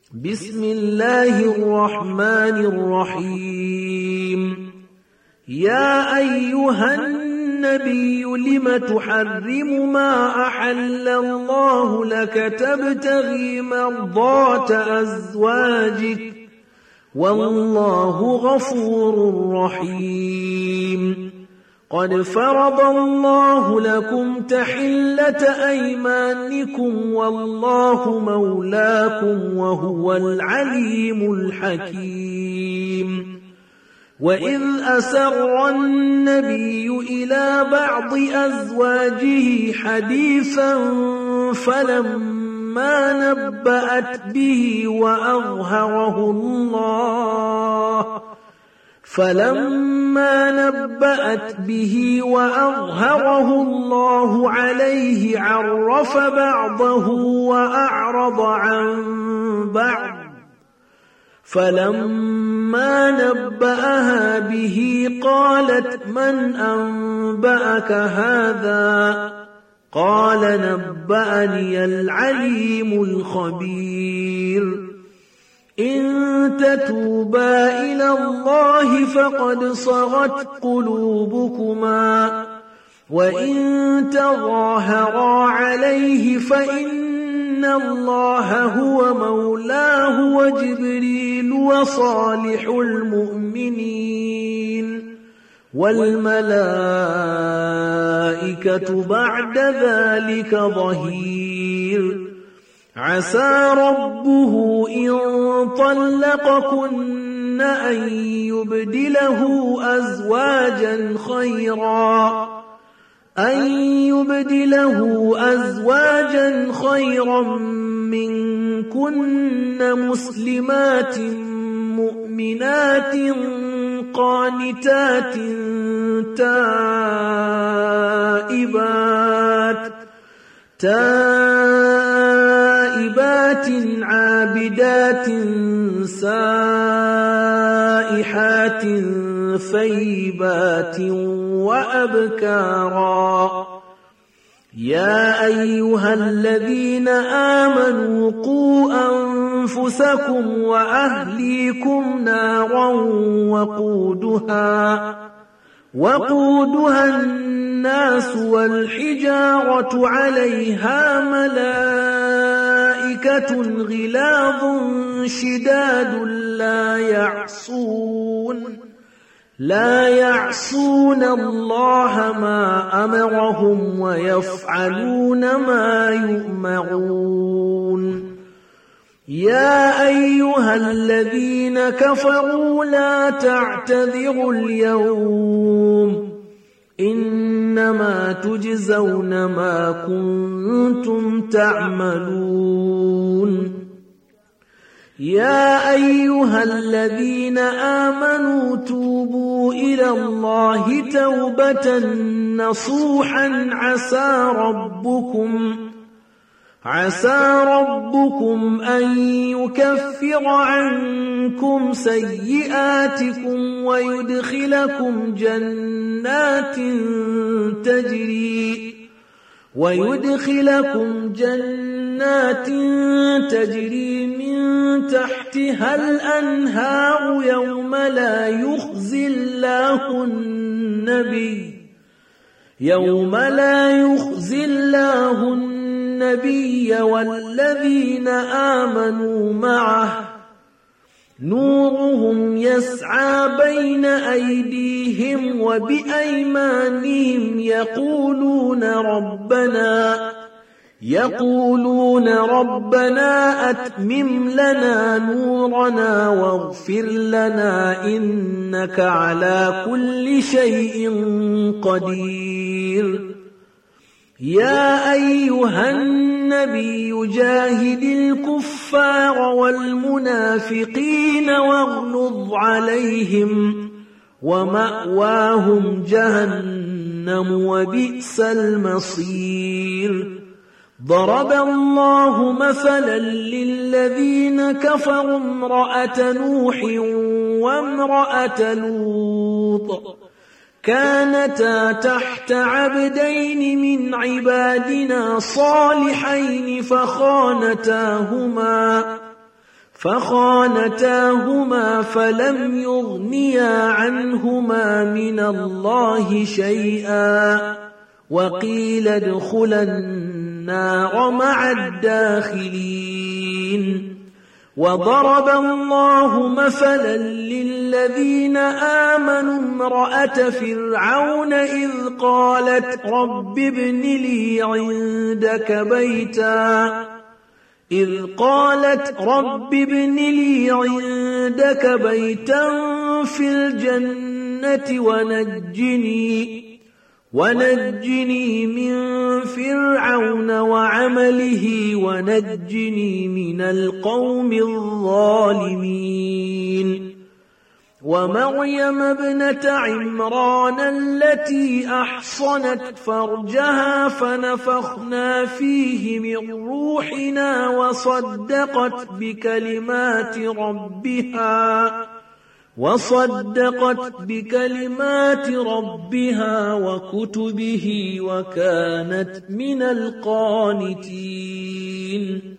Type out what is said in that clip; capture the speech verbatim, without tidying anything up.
بسم الله الرحمن الرحيم. يا أيها النبي لم تحرم ما أحل الله لك تبتغي مرضات أزواجك والله غفور رحيم. قد فرض الله لكم تحلة أيمانكم والله مولاكم وهو العليم الحكيم. وإذ أسر النبي إلى بعض أزواجه حديثا فلما نبأت به وأظهره الله فلما نبأت به وأظهره الله عليه عرف بعضه وأعرض عن بعض. فلما نبأها به قالت من أنبأك هذا؟ قال نبأني العليم الخبير. إن تتوبا إلى الله فقد صغت قلوبكما وإن تظاهرا عليه فإن الله هو مولاه وجبريل وصالح المؤمنين والملائكة بعد ذلك ظهير. عسى ربه إن طلقكن أن يبدله أزواجا خيرا أن يبدله أزواجا خيرا منكن مسلمات مؤمنات قانتات تائبات تائبات عابدات سائحات ثيبات وأبكارا. يا أيها الذين آمنوا قوا أنفسكم وأهليكم نارا وقودها وقودها الناس والحجارة عليها ملائكة غلاظ شداد لا يعصون لا يعصون الله ما أمرهم ويفعلون ما يؤمرون. يا أيها الذين كفروا لا تعتذروا اليوم إنما تجزون ما كنتم تعملون. يا أيها الذين آمنوا توبوا إلى الله توبة نصوحا عسى ربكم عسى ربكم أن يكفر عنكم سيئاتكم ويدخلكم جنات تجري ويدخلكم جنات تجري من تحتها الأنهار يوم لا يخزي الله النبي يوم لا يخزي الله النبي والذين آمنوا معه نورهم يسعى بين أيديهم وبأيمانهم يقولون ربنا يقولون ربنا أتمم لنا نورنا واغفر لنا إنك على كل شيء قدير. يا أيها النبي جاهد الكفار والمنافقين واغلظ عليهم ومأواهم جهنم وبئس المصير. ضرب الله مثلا للذين كفروا امرأة نوح وامرأة لوط كانتا تحت عبدين من عبادنا صالحين فخانتاهما فخانتاهما فلم يغنيا عنهما من الله شيئا وقيل ادخلا النار مع الداخلين. وضرب الله مثلا للذين آمنوا امرأة فرعون إذ قالت رب ابن لي عندك بيتا إذ قالت رب ابن لي عندك بيتا في الجنة ونجني ونجني من فرعون وعمله ونجني من القوم الظالمين. ومريم ابنة عمران التي أحصنت فرجها فنفخنا فيه من روحنا وصدقت بكلمات ربها وصدقت بكلمات ربها وكتبه وكانت من القانتين.